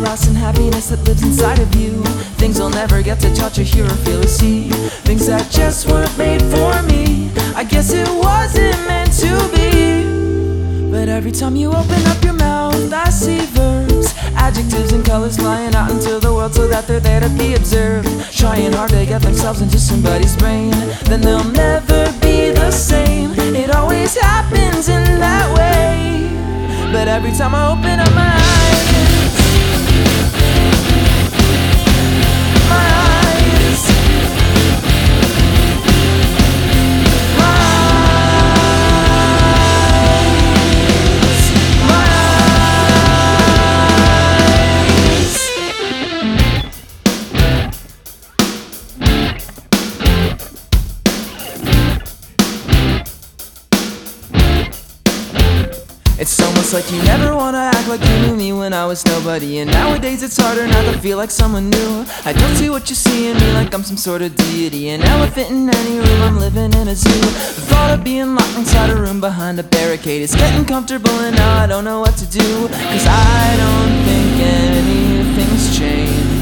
lasting happiness that lives inside of you. Things I'll never get to touch or hear or feel or see. Things that just weren't made for me. I guess it wasn't meant to be. But every time you open up your mouth, I see verbs, adjectives and colors flying out into the world so that they're there to be observed. Trying hard to get themselves into somebody's brain, then they'll never be the same. It always happens in that way. But every time I open up my eyes, my eyes, my eyes, my It's almost like you never wanna act like you knew me when I was nobody. And nowadays it's harder not to feel like someone new. I don't see what you see in me like I'm some sort of deity. An elephant in any room, I'm living in a zoo. The thought of being locked inside a room behind a barricade is getting comfortable, and now I don't know what to do. Cause I don't think anything's changed.